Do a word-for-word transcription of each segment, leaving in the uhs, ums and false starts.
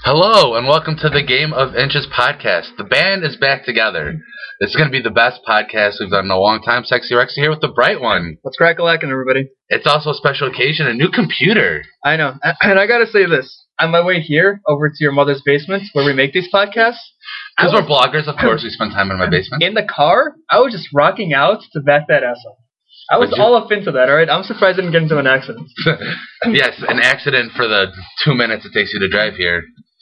Hello, and welcome to the Game of Inches podcast. The band is back together. This is going to be the best podcast we've done in a long time. Sexy Rexy here with the bright one. Let's crack a lackin', everybody. It's also a special occasion, a new computer. I know. And I got to say this. On my way here, over to your mother's basement, where we make these podcasts. Because we're bloggers, of course, we spend time in my basement. In the car, I was just rocking out to back that ass up. I was all up into that, alright? I'm surprised I didn't get into an accident. Yes, an accident for the two minutes it takes you to drive here.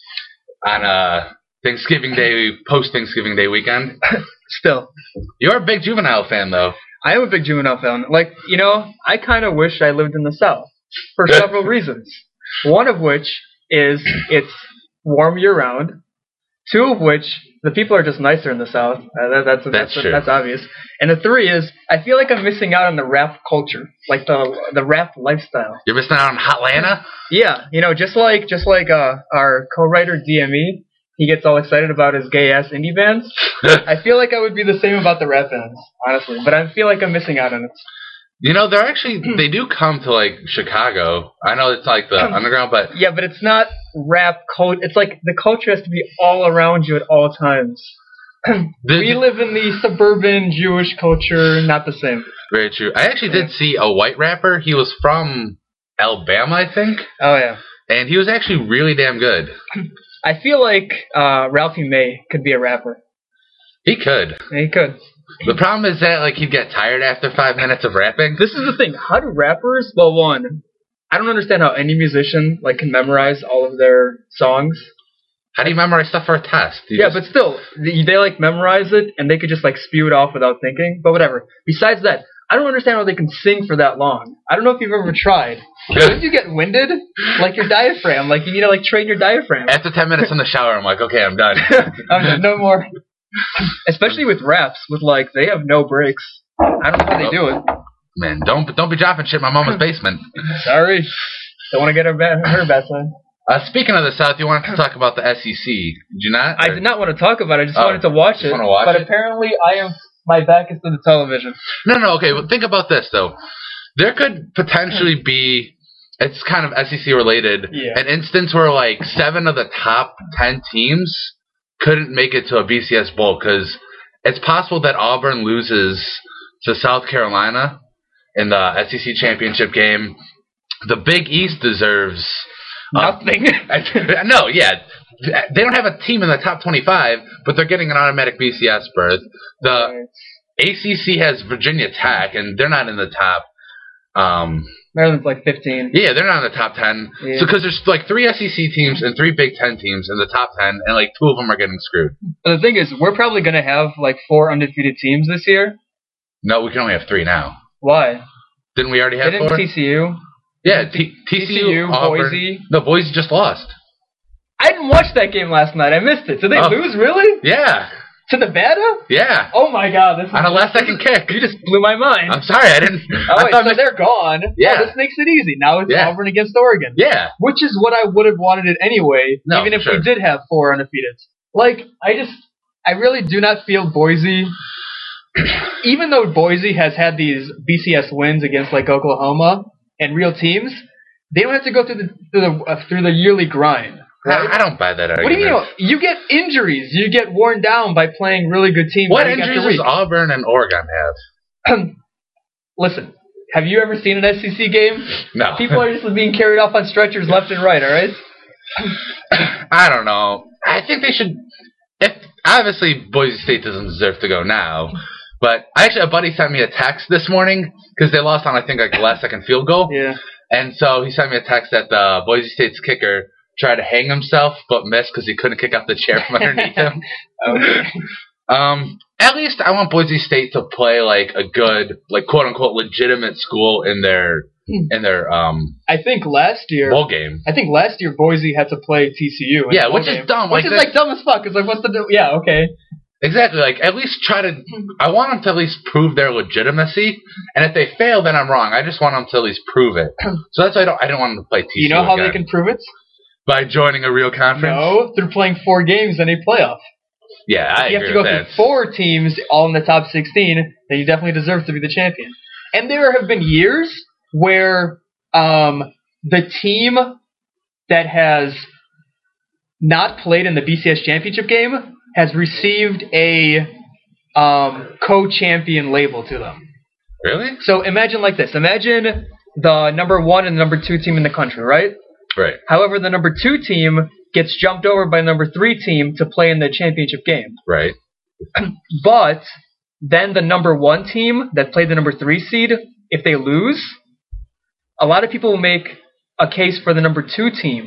On uh, Thanksgiving Day, post-Thanksgiving Day weekend. Still. You're a big Juvenile fan, though. I am a big Juvenile fan. Like, you know, I kind of wish I lived in the South. For several reasons. One of which is it's warm year-round. Two of which, the people are just nicer in the South. Uh, that, that's, that's, that's, true. that's obvious. And the three is, I feel like I'm missing out on the rap culture. Like the the rap lifestyle. You're missing out on Hotlanta? Yeah, you know, just like just like uh, our co-writer D M E, he gets all excited about his gay-ass indie bands. I feel like I would be the same about the rap bands, honestly. But I feel like I'm missing out on it. You know, they're actually, they do come to, like, Chicago. I know it's, like, the underground, but... Yeah, but it's not rap culture. It's like the culture has to be all around you at all times. the, we live in the suburban Jewish culture, not the same. Very true. I actually did see a white rapper. He was from Alabama, I think. Oh, yeah. And he was actually really damn good. I feel like uh, Ralphie May could be a rapper. He could. Yeah, he could. The problem is that, like, he'd get tired after five minutes of rapping. This is the thing. How do rappers, well, one, I don't understand how any musician, like, can memorize all of their songs. How do you memorize stuff for a test? You yeah, just... but still, they, they, like, memorize it, and they could just, like, spew it off without thinking. But whatever. Besides that, I don't understand how they can sing for that long. I don't know if you've ever tried. When you get winded, like your diaphragm, like, you need to, like, train your diaphragm. After ten minutes in the shower, I'm like, okay, I'm done. I'm done. No more. Especially with raps, with like they have no breaks. I don't know how they do it. Man, don't don't be dropping shit in my mama's basement. Sorry, don't want to get her bad, her bad side. Uh, speaking of the South, you wanted to talk about the S E C, did you not? I or? did not want to talk about it. I just oh, wanted to watch just it. Watch but it? apparently, I am my back is to the television. No, no, okay. Well, think about this though. There could potentially be. It's kind of S E C related. Yeah. An instance where like seven of the top ten teams couldn't make it to a B C S Bowl because it's possible that Auburn loses to South Carolina in the S E C championship game. The Big East deserves nothing. Uh, no, yeah, they don't have a team in the top twenty-five, but they're getting an automatic B C S berth. The right. A C C has Virginia Tech, and they're not in the top. Um, Maryland's like fifteen. Yeah, they're not in the top ten. Yeah. So because there's like three S E C teams and three Big Ten teams in the top ten, and like two of them are getting screwed. But the thing is, we're probably going to have like four undefeated teams this year. No, we can only have three now. Why? Didn't we already have Didn't four? T C U? Yeah, T- TCU, T C U, Auburn. Boise. No, Boise just lost. I didn't watch that game last night. I missed it. Did they oh. lose, really? Yeah. To Nevada? Yeah. Oh my God! This is on a last-second kick. You just blew my mind. I'm sorry, I didn't. Oh, I wait, thought so they're gone. Yeah. Oh, this makes it easy. Now it's yeah. Auburn against Oregon. Yeah. Which is what I would have wanted it anyway, no, even if sure. we did have four undefeated. Like, I just, I really do not feel Boise. Even though Boise has had these B C S wins against like Oklahoma and real teams, they don't have to go through the through the, uh, through the yearly grind. Right? I don't buy that argument. What do you mean? You get injuries. You get worn down by playing really good teams. What week injuries after week. does Auburn and Oregon have? Listen, have you ever seen an S E C game? No. People are just being carried off on stretchers left and right, all right? I don't know. I think they should... If obviously, Boise State doesn't deserve to go now. But actually, a buddy sent me a text this morning because they lost on, I think, like a last-second field goal. Yeah. And so he sent me a text that uh, Boise State's kicker tried to hang himself, but missed because he couldn't kick out the chair from underneath him. Okay. Um, at least I want Boise State to play like a good, like quote unquote, legitimate school in their in their um. I think last year bowl game. I think last year Boise had to play T C U. Yeah, which game, is dumb. Which like is like dumb as fuck. It's like what's the do- yeah okay. Exactly. Like at least try to. I want them to at least prove their legitimacy, and if they fail, then I'm wrong. I just want them to at least prove it. So that's why I don't. I don't want them to play T C U. You know how again. they can prove it? By joining a real conference? No, through playing four games in a playoff. Yeah, I you agree have to go with through that. four teams all in the top sixteen, then you definitely deserve to be the champion. And there have been years where um, the team that has not played in the B C S championship game has received a um, co-champion label to them. Really? So imagine like this. Imagine the number one and the number two team in the country, right? Right. However, the number two team gets jumped over by the number three team to play in the championship game. Right. But then the number one team that played the number three seed, if they lose, a lot of people will make a case for the number two team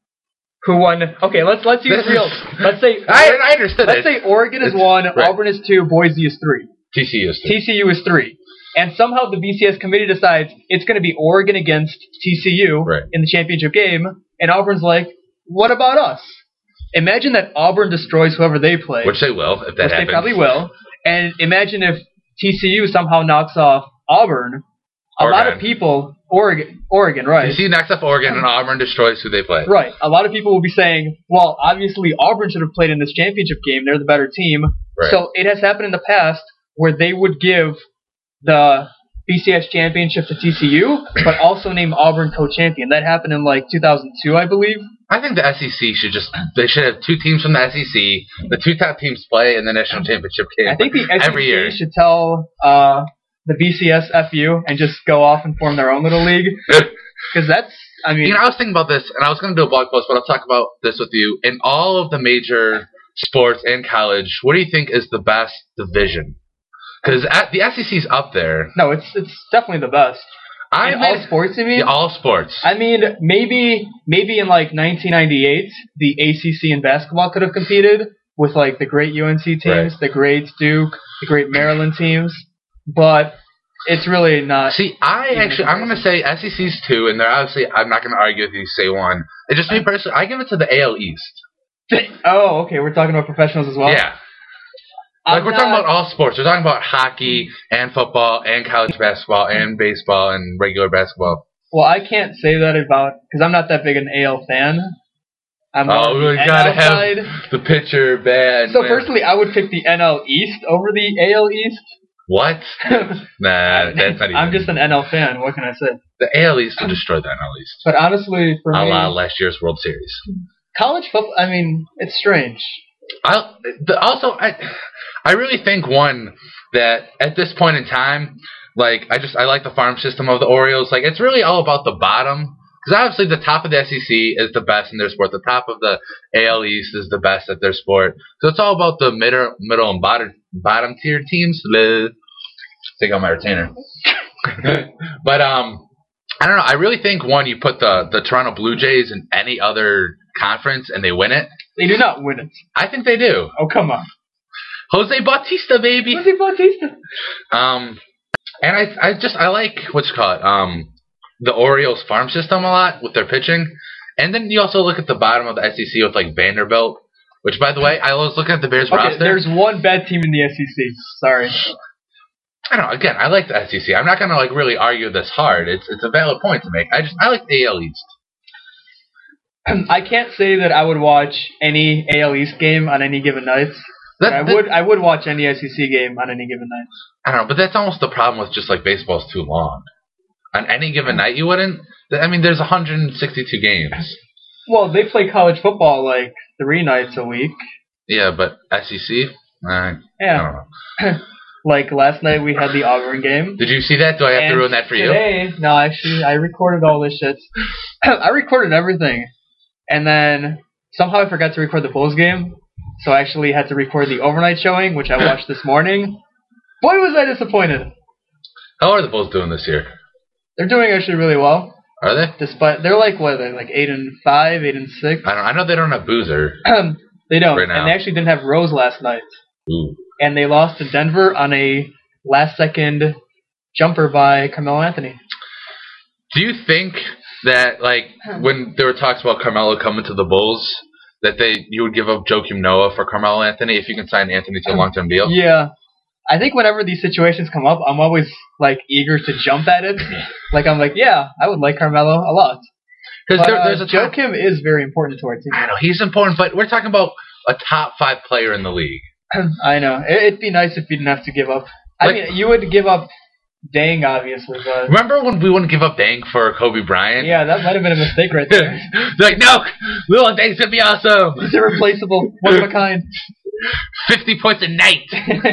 who won. Okay, let's let's use This real. is- Let's say I, I understood let's it. say Oregon is It's- one, right. Auburn is two, Boise is three, T C U is too. T C U is three, and somehow the B C S committee decides it's going to be Oregon against T C U Right. in the championship game, and Auburn's like, what about us? Imagine that Auburn destroys whoever they play, Which they will, if that which happens. they probably will, and imagine if T C U somehow knocks off Auburn. A lot of Oregon. people, Oregon, Oregon, right? T C U knocks up Oregon, and Auburn destroys who they play. Right. A lot of people will be saying, well, obviously Auburn should have played in this championship game. They're the better team. Right. So it has happened in the past where they would give the B C S championship to T C U, but also name Auburn co-champion. That happened in like two thousand two, I believe. I think the S E C should just, they should have two teams from the S E C, the two top teams play in the national championship game I think the S E C every year. should tell uh, the B C S F U and just go off and form their own little league. Because that's, I mean... You know, I was thinking about this, and I was going to do a blog post, but I'll talk about this with you. In all of the major sports and college, what do you think is the best division? Because the S E C's up there. no, it's it's definitely the best. I In mean, all sports, you mean? yeah, all sports. I mean, maybe maybe in like nineteen ninety-eight, the A C C in basketball could have competed with like the great U N C teams, Right. the great Duke, the great Maryland teams, but it's really not. See, I actually, I'm going to say S E C's two, and they're obviously, I'm not going to argue with you, say one. It's just me personally, I give it to the A L East. Oh, okay, we're talking about professionals as well. Yeah. Like, I'm we're talking not- about all sports. We're talking about hockey and football and college basketball and baseball and regular basketball. Well, I can't say that about because I'm not that big an A L fan. I'm more Oh, on we the gotta N L side. have the pitcher bad. So man. personally, I would pick the N L East over the A L East. What? Nah, that's not even. I'm just an N L fan. What can I say? The A L East will destroy the N L East. But honestly, for A me, la last year's World Series. college football. I mean, it's strange. I the, also I I really think one that at this point in time, like I just I like the farm system of the Orioles. Like it's really all about the bottom because obviously the top of the S E C is the best in their sport. The top of the A L East is the best at their sport. So it's all about the middle middle and bottom bottom tier teams. Bleh. Take out my retainer. But um, I don't know. I really think one you put the the Toronto Blue Jays in any other conference and they win it. They do not win it. I think they do. Oh, come on. Jose Bautista, baby. Jose Bautista. Um, and I, I just, I like, what you call it, um, the Orioles farm system a lot with their pitching. And then you also look at the bottom of the S E C with, like, Vanderbilt, which, by the way, I was looking at the Bears Okay, roster. there's one bad team in the S E C. Sorry. I don't know, again, I like the S E C. I'm not going to, like, really argue this hard. It's it's a valid point to make. I just, I like the A L East. I can't say that I would watch any A L East game on any given night. That, But I that- would I would watch any S E C game on any given night. I don't know, but that's almost the problem with just, like, baseball's too long. On any given night, you wouldn't? I mean, there's one hundred sixty-two games. Well, they play college football like three nights a week. Yeah, but S E C? Uh, I don't Yeah. know. Like last night we had the Auburn game. Did you see that? Do I have And to ruin that for you? Today, no, actually, I recorded all this shit. I recorded everything. And then somehow I forgot to record the Bulls game. So I actually had to record the overnight showing, which I watched this morning. Boy, was I disappointed. How are the Bulls doing this year? They're doing actually really well. Are they? Despite they're like what are they like eight and five, eight and six. I don't. I know they don't have Boozer. They don't, Right now. and they actually didn't have Rose last night, Ooh. and they lost to Denver on a last-second jumper by Carmelo Anthony. Do you think that like when there were talks about Carmelo coming to the Bulls, that they you would give up Joakim Noah for Carmelo Anthony if you can sign Anthony to a long-term deal? Yeah, I think whenever these situations come up, I'm always like eager to jump at it. Like I'm like, yeah, I would like Carmelo a lot. Because But there, uh, there's a time, Joakim is very important to our team. I know he's important, but we're talking about a top five player in the league. I know. It, it'd be nice if you didn't have to give up. I Like- mean, you would give up Dang, obviously, but Remember when we wouldn't give up Dang for Kobe Bryant? yeah, that might have been a mistake right there. They're like, no, Lil Dang's gonna be awesome. He's irreplaceable, one of a kind. Fifty points a night.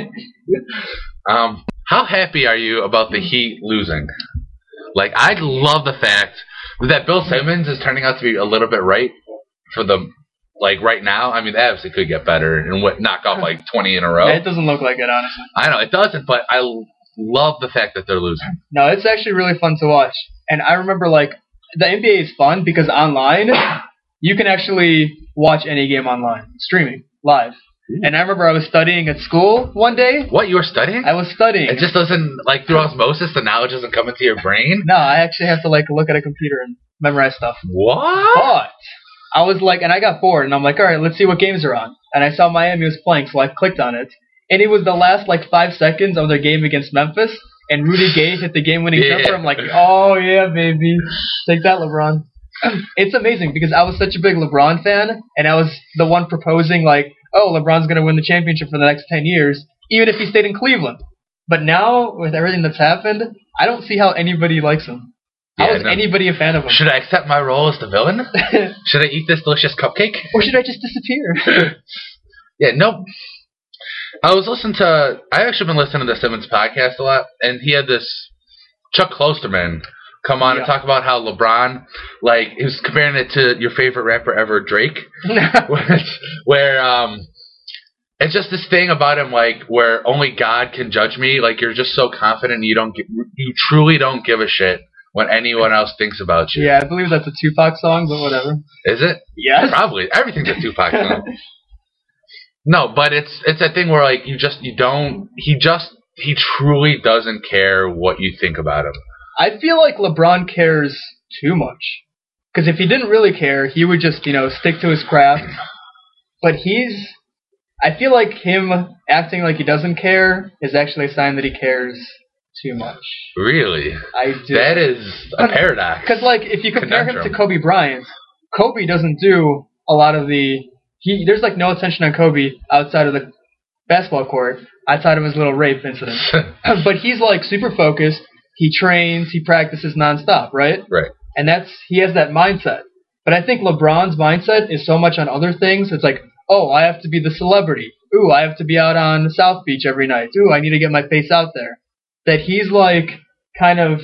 um, how happy are you about the Heat losing? Like, I love the fact that Bill Simmons is turning out to be a little bit right for the. Like, right now, I mean, they obviously could get better and what, knock off, like, twenty in a row. It doesn't look like it, honestly. I know, it doesn't, but I love the fact that they're losing. No, it's actually really fun to watch. And I remember, like, the N B A is fun because online, you can actually watch any game online, streaming, live. Ooh. And I remember I was studying at school one day. What, you were studying? I was studying. It just doesn't, like, through osmosis, the knowledge doesn't come into your brain? No, I actually have to, like, look at a computer and memorize stuff. What? But I was like, and I got bored, and I'm like, all right, let's see what games are on. And I saw Miami was playing, so I clicked on it. And it was the last, like, five seconds of their game against Memphis, and Rudy Gay hit the game-winning yeah. jumper. I'm like, oh, yeah, baby. Take that, LeBron. It's amazing, because I was such a big LeBron fan, and I was the one proposing, like, oh, LeBron's going to win the championship for the next ten years, even if he stayed in Cleveland. But now, with everything that's happened, I don't see how anybody likes him. How yeah, is no. anybody a fan of him? Should I accept my role as the villain? Should I eat this delicious cupcake? Or should I just disappear? yeah, no. I was listening to... I've actually been listening to the Simmons podcast a lot, and he had this Chuck Klosterman come on yeah. and talk about how LeBron, like, he was comparing it to your favorite rapper ever, Drake, where, where um, it's just this thing about him, like, where only God can judge me. Like, you're just so confident you don't, get, you truly don't give a shit what anyone else thinks about you. Yeah, I believe that's a Tupac song, but whatever. Is it? Yes. Probably. Everything's a Tupac song. No, but it's it's a thing where, like, you just, you don't, he just, he truly doesn't care what you think about him. I feel like LeBron cares too much. Because if he didn't really care, he would just, you know, stick to his craft. But he's, I feel like him acting like he doesn't care is actually a sign that he cares too much. Really? I do. That is a paradox. Because, like, if you compare Conundrum. him to Kobe Bryant, Kobe doesn't do a lot of the... He There's, like, no attention on Kobe outside of the basketball court, outside of his little rape incident. But he's, like, super focused. He trains. He practices nonstop, right? Right. And that's he has that mindset. But I think LeBron's mindset is so much on other things. It's like, oh, I have to be the celebrity. Ooh, I have to be out on South Beach every night. Ooh, I need to get my face out there. That he's, like, kind of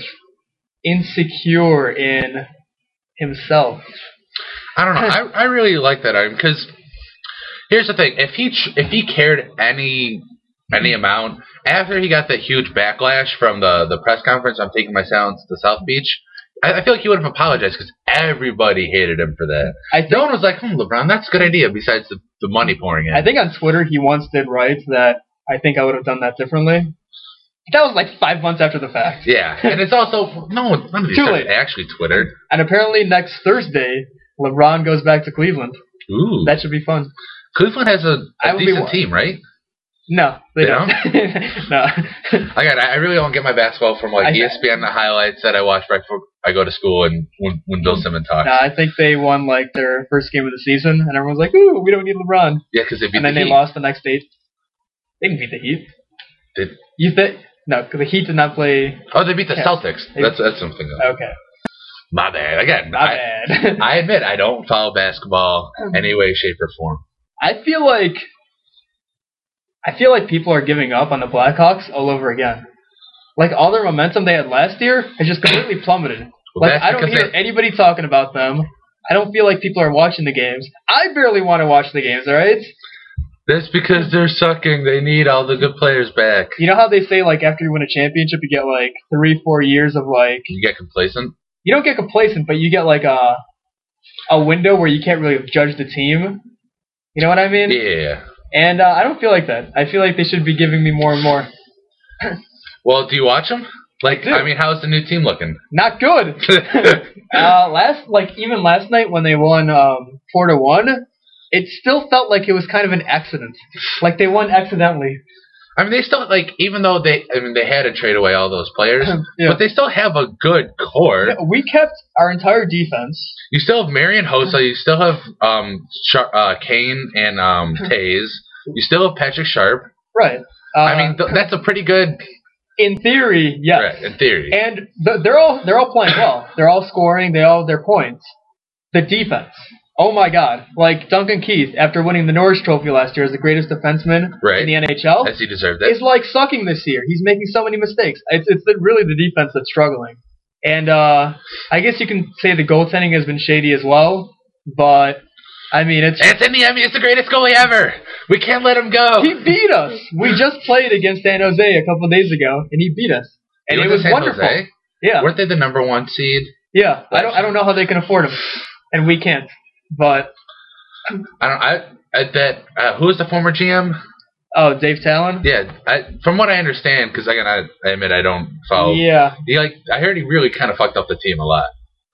insecure in himself. I don't know. I I really like that argument because here's the thing: if he tr- if he cared any any amount after he got that huge backlash from the, the press conference, I'm taking my sounds to South Beach. I, I feel like he would have apologized because everybody hated him for that. I think, no one was like, "Hmm, LeBron, that's a good idea." Besides the the money pouring in. I think on Twitter he once did write that I think I would have done that differently. That was like five months after the fact. Yeah, and it's also no one, none of these Too guys late. actually Twittered. And apparently next Thursday, LeBron goes back to Cleveland. Ooh, that should be fun. Cleveland has a, a decent team, right? No, they, they don't. don't? No. I got. I really don't get my basketball from like I, E S P N the highlights that I watch right before I go to school and when, when Bill Simmons talks. No, I think they won like their first game of the season, and everyone's like, "Ooh, we don't need LeBron." Yeah, because they beat and then the they Heat. lost the next eight. They didn't beat the Heat. Did you think? No, because the Heat did not play. Oh, they beat the yeah. Celtics. They, that's that's something. Else. Okay. My bad. Again, My I, bad. I admit I don't follow basketball any way, shape, or form. I feel like I feel like people are giving up on the Blackhawks all over again. Like all their momentum they had last year has just completely plummeted. Well, like I don't hear they... anybody talking about them. I don't feel like people are watching the games. I barely want to watch the games, all right? That's because they're sucking. They need all the good players back. You know how they say, like, after you win a championship, you get, like, three, four years of, like... You get complacent? You don't get complacent, but you get, like, a a window where you can't really judge the team. You know what I mean? Yeah. And uh, I don't feel like that. I feel like they should be giving me more and more. Well, do you watch them? Like, I, I mean, how's the new team looking? Not good. uh, last, like, even last night when they won um, four to one... It still felt like it was kind of an accident. Like they won accidentally. I mean, they still, like, even though they, I mean, they had to trade away all those players, yeah. but they still have a good core. Yeah, we kept our entire defense. You still have Marion Hossa. You still have um, Char- uh, Kane and um, Taze. You still have Patrick Sharp. Right. Uh, I mean, th- that's a pretty good In theory, yes. Right, in theory. And the, they're all they're all playing well. They're all scoring. They all have their points. The defense. Oh my God! Like Duncan Keith, after winning the Norris Trophy last year as the greatest defenseman right. in the N H L, as he deserved it, is like sucking this year. He's making so many mistakes. It's it's the, really the defense that's struggling. And uh, I guess you can say the goaltending has been shady as well. But I mean, it's Anthony Emmy is the greatest goalie ever. We can't let him go. He beat us. We just played against San Jose a couple of days ago, and he beat us, and you it was San wonderful. Jose? Yeah, weren't they the number one seed? Yeah, I don't I don't know how they can afford him, and we can't. But I don't. I, I bet. Uh, who is the former G M? Oh, Dave Talon. Yeah, I, from what I understand, because again, I, I admit I don't follow. Yeah, he like I heard he really kind of fucked up the team a lot.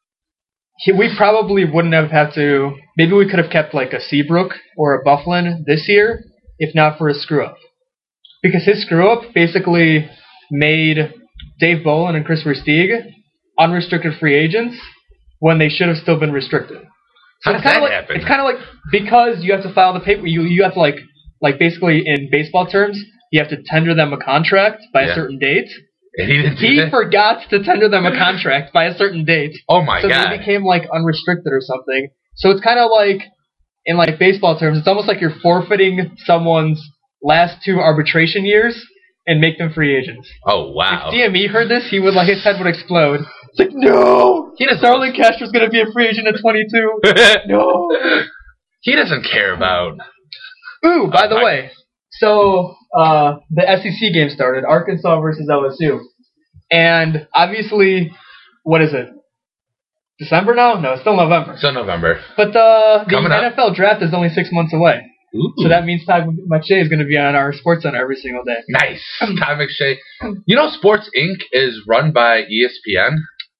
He, we probably wouldn't have had to. Maybe we could have kept like a Seabrook or a Bufflin this year, if not for his screw up. Because his screw up basically made Dave Bolin and Chris Versteeg unrestricted free agents when they should have still been restricted. So How does it's kind that of like, happen? It's kind of like because you have to file the paper. You you have to like like basically in baseball terms, you have to tender them a contract by Yeah. a certain date. And he didn't. He do that? forgot to tender them a contract by a certain date. Oh my so god! So they became like unrestricted or something. So it's kind of like in like baseball terms, it's almost like you're forfeiting someone's last two arbitration years and make them free agents. Oh wow! If D M E heard this, he would like his head would explode. It's like no, he doesn't. Starlin Castro's gonna be a free agent at twenty-two. No, he doesn't care about. Ooh, by oh, the my. way, so uh, the S E C game started, Arkansas versus L S U, and obviously, what is it? December now? No, it's still November. Still November. But the the Coming N F L up. draft is only six months away. Ooh. So that means Todd McShay is going to be on our Sports Center every single day. Nice. Todd McShay. You know Sports Incorporated is run by E S P N?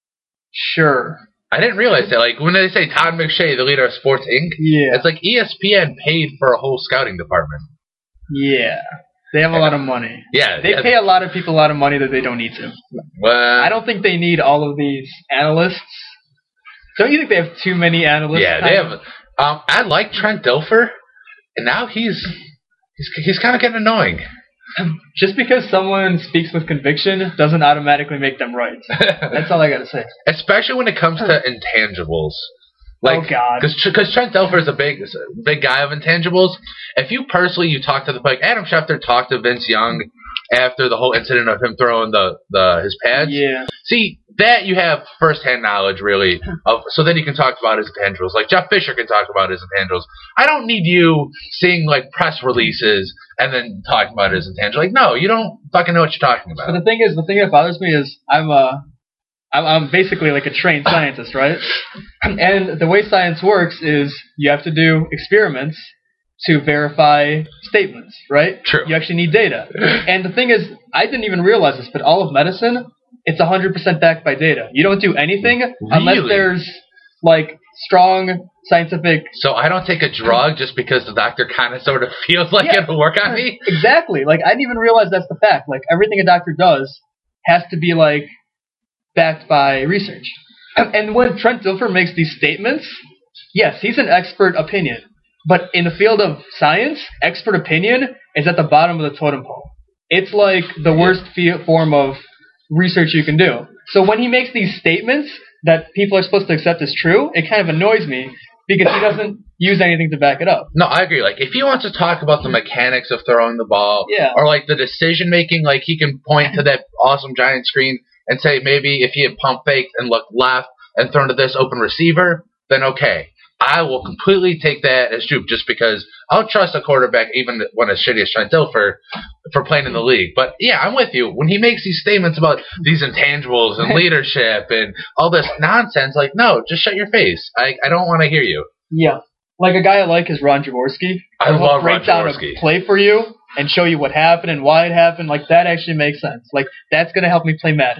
Sure. I didn't realize that. Like, when they say Todd McShay, the leader of Sports Incorporated, Yeah. it's like E S P N paid for a whole scouting department. Yeah. They have a lot of money. Yeah. They yeah. pay a lot of people a lot of money that they don't need to. Well, I don't think they need all of these analysts. Don't you think they have too many analysts? Yeah, they have. Um, I like Trent Dilfer, and now he's he's he's kind of getting annoying. Just because someone speaks with conviction doesn't automatically make them right. That's all I got to say. Especially when it comes to intangibles. Like, oh God! Because Trent Dilfer is a big big guy of intangibles. If you personally you talk to the like Adam Schefter talked to Vince Young after the whole incident of him throwing the, the his pads. Yeah. See, that you have firsthand knowledge really of. So then you can talk about his intangibles. Like Jeff Fisher can talk about his intangibles. I don't need you seeing like press releases and then talking about his intangibles. Like no, you don't fucking know what you're talking about. But the thing is, the thing that bothers me is I'm a I'm, I'm basically like a trained scientist, right? And the way science works is you have to do experiments to verify statements, right? True. You actually need data. And the thing is, I didn't even realize this, but all of medicine, it's one hundred percent backed by data. You don't do anything really? unless there's, like, strong scientific... So I don't take a drug just because the doctor kind of sort of feels like Yeah. it'll work on me? Exactly. Like, I didn't even realize that's the fact. Like, everything a doctor does has to be, like, backed by research. And when Trent Dilfer makes these statements, yes, he's an expert opinion. But in the field of science, expert opinion is at the bottom of the totem pole. It's like the worst fe- form of research you can do. So when he makes these statements that people are supposed to accept as true, it kind of annoys me because he doesn't use anything to back it up. No, I agree. Like, if he wants to talk about the mechanics of throwing the ball, Yeah. or like the decision making, like he can point to that awesome giant screen and say maybe if he had pump faked and looked left and thrown to this open receiver, then okay. I will completely take that as true just because I'll trust a quarterback even when as shitty as Trent Dilfer for playing in the league. But yeah, I'm with you. When he makes these statements about these intangibles and leadership and all this nonsense, like, no, just shut your face. I, I don't want to hear you. Yeah. Like a guy I like is Ron Jaworski. I He'll love break Ron down Jaworski. a play for you and show you what happened and why it happened. Like, that actually makes sense. Like, that's going to help me play Madden.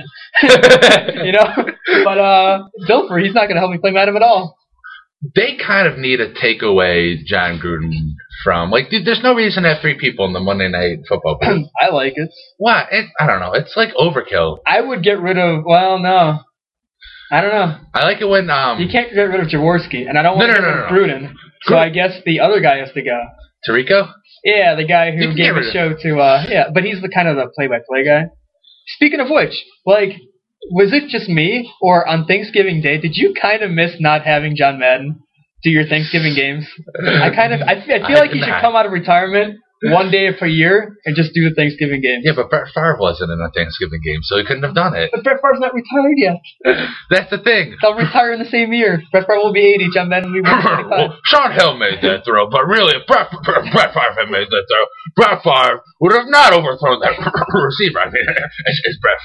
You know? But uh, Dilfer, he's not going to help me play Madden at all. They kind of need to take away John Gruden from, like, dude, there's no reason to have three people in the Monday Night Football booth. I like it. Why? It, I don't know. It's like overkill. I would get rid of, well, no. I don't know. I like it when, um... You can't get rid of Jaworski, and I don't want No, to no, get no, rid of no, Gruden. So I guess the other guy has to go. Tirico? Yeah, the guy You who can gave get the rid of- show to, uh, yeah, but he's the kind of the play-by-play guy. speaking of which, like, was it just me, or on Thanksgiving Day, did you kind of miss not having John Madden do your Thanksgiving games? I kind of, I, I feel I like he did should not. come out of retirement one day per year and just do the Thanksgiving games. Yeah, but Brett Favre wasn't in a Thanksgiving game, so he couldn't have done it. But Brett Favre's not retired yet. That's the thing. They'll retire in the same year. Brett Favre will be eighty, John Madden will be one twenty-five. Well, Sean Hill made that throw, but really, if Brett, Brett Favre had made that throw, Brett Favre would have not overthrown that receiver. I mean, it's, it's Brett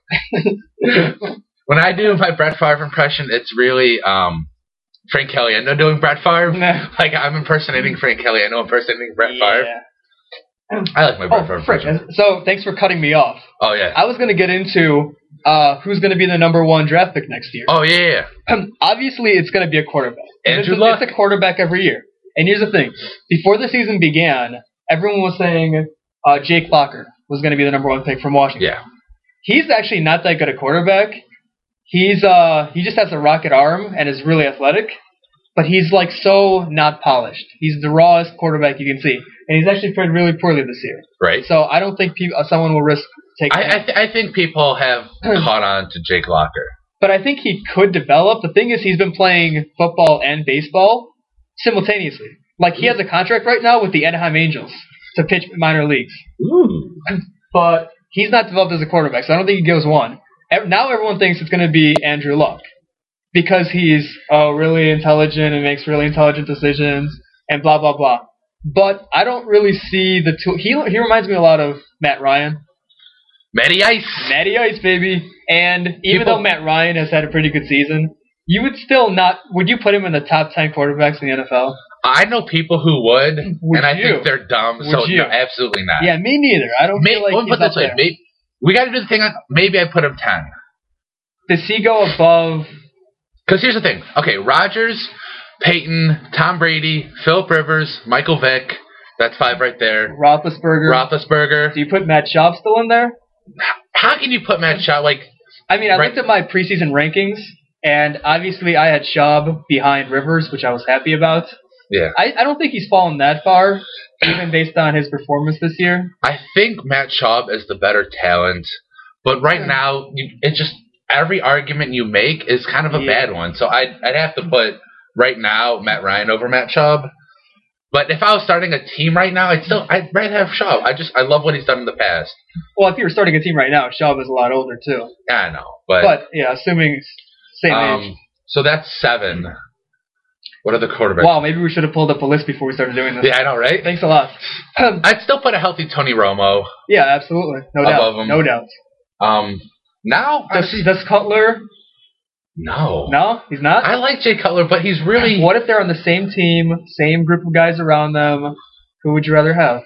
Favre. When I do my Brett Favre impression, it's really um, Frank Caliendo doing Brett Favre. Nah. Like, I'm impersonating Frank Caliendo, impersonating Brett Yeah. Favre. I like my Brett Favre Oh, frick. impression. So, thanks for cutting me off. Oh, yeah. I was going to get into uh, who's going to be the number one draft pick next year. Oh, yeah, yeah. Obviously, it's going to be a quarterback. Andrew it's, a, Luck. it's a quarterback every year. And here's the thing. Before the season began, everyone was saying uh, Jake Locker was going to be the number one pick from Washington. Yeah. He's actually not that good a quarterback. He's uh he just has a rocket arm and is really athletic, but he's like so not polished. He's the rawest quarterback you can see, and he's actually played really poorly this year. Right. So I don't think people, uh, someone will risk taking I him. I, th- I think people have caught on to Jake Locker. But I think he could develop. The thing is, he's been playing football and baseball simultaneously. Like, he has a contract right now with the Anaheim Angels to pitch minor leagues. Ooh. But he's not developed as a quarterback, so I don't think he goes one. Ev- Now everyone thinks it's going to be Andrew Luck because he's oh, really intelligent and makes really intelligent decisions and blah, blah, blah. But I don't really see the tool. He, he reminds me a lot of Matt Ryan. Matty Ice. Matty Ice, baby. And even People- though Matt Ryan has had a pretty good season, you would still not... Would you put him in the top ten quarterbacks in the N F L? I know people who would, Would and I you? think they're dumb, Would so you? no, absolutely not. Yeah, me neither. I don't May- feel like well, he's put it up this way, there. may- we got to do the thing on, maybe I put him ten. Does he go above... Because here's the thing. Okay, Rodgers, Peyton, Tom Brady, Philip Rivers, Michael Vick. That's five right there. Roethlisberger? Roethlisberger. Do you put Matt Schaub still in there? How can you put Matt Schaub, like... I mean, I Right. looked at my preseason rankings, and obviously I had Schaub behind Rivers, which I was happy about. Yeah. I, I don't think he's fallen that far, even based on his performance this year. I think Matt Schaub is the better talent, but right now, you, it's just... Every argument you make is kind of a Yeah. bad one. So I'd, I'd have to put, right now, Matt Ryan over Matt Schaub. But if I was starting a team right now, I'd still... I'd rather have Schaub. I just... I love what he's done in the past. Well, if you were starting a team right now, Schaub is a lot older, too. Yeah, I know, but... But, yeah, assuming same age. um, so that's seven. What are the quarterbacks? Wow, maybe we should have pulled up a list before we started doing this. Yeah, I know, right? Thanks a lot. Um, I'd still put a healthy Tony Romo. yeah, absolutely. No doubt. Above him. No doubt. Um, now... Does, honestly, does Cutler... no. No, he's not? I like Jay Cutler, but he's really... What if they're on the same team, same group of guys around them? Who would you rather have?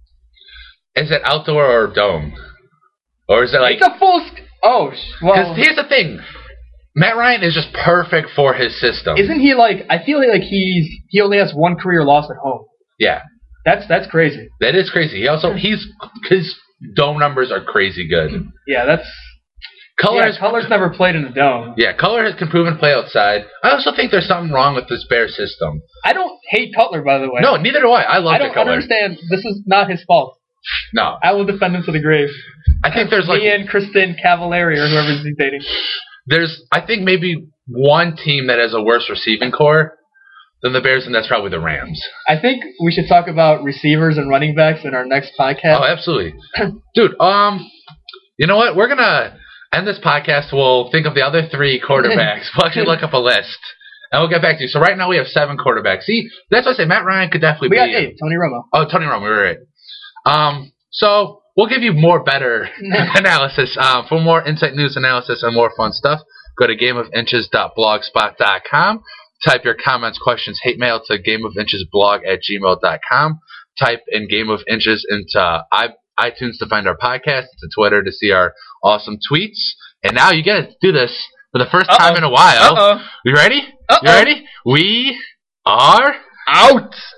Is it outdoor or dome? Or is it like... It's a full... Sc- oh, sh- Because well... here's the thing. Matt Ryan is just perfect for his system. Isn't he like... I feel like he's he only has one career loss at home. Yeah. That's that's crazy. That is crazy. He also... He's... His dome numbers are crazy good. Yeah, that's... Color Yeah, Cutler's never played in a dome. Yeah, Color has can prove and play outside. I also think there's something wrong with this Bear system. I don't hate Cutler, by the way. No, neither do I. I love I Jay don't Cutler. understand. This is not his fault. No. I will defend him to the grave. I think there's like... Me and Kristen Cavallari or whoever he's dating. There's, I think, maybe one team that has a worse receiving core than the Bears, and that's probably the Rams. I think we should talk about receivers and running backs in our next podcast. Oh, absolutely. Dude, um, you know what? We're going to end this podcast. We'll think of the other three quarterbacks. We'll actually look up a list, and we'll get back to you. So right now we have seven quarterbacks. See, that's what I say. Matt Ryan could definitely we be... got eight. Tony Romo. Oh, Tony Romo, right. Um, so we'll give you more better analysis. Um, for more insight, news, analysis, and more fun stuff, go to game of inches dot blogspot dot com. Type your comments, questions, hate mail to gameofinchesblog at gmail dot com. Type in Game of Inches into i iTunes to find our podcast, to Twitter to see our awesome tweets. And now you got to do this for the first Uh-oh. time in a while. Uh-oh. You ready? Uh-oh. You ready? We are Out!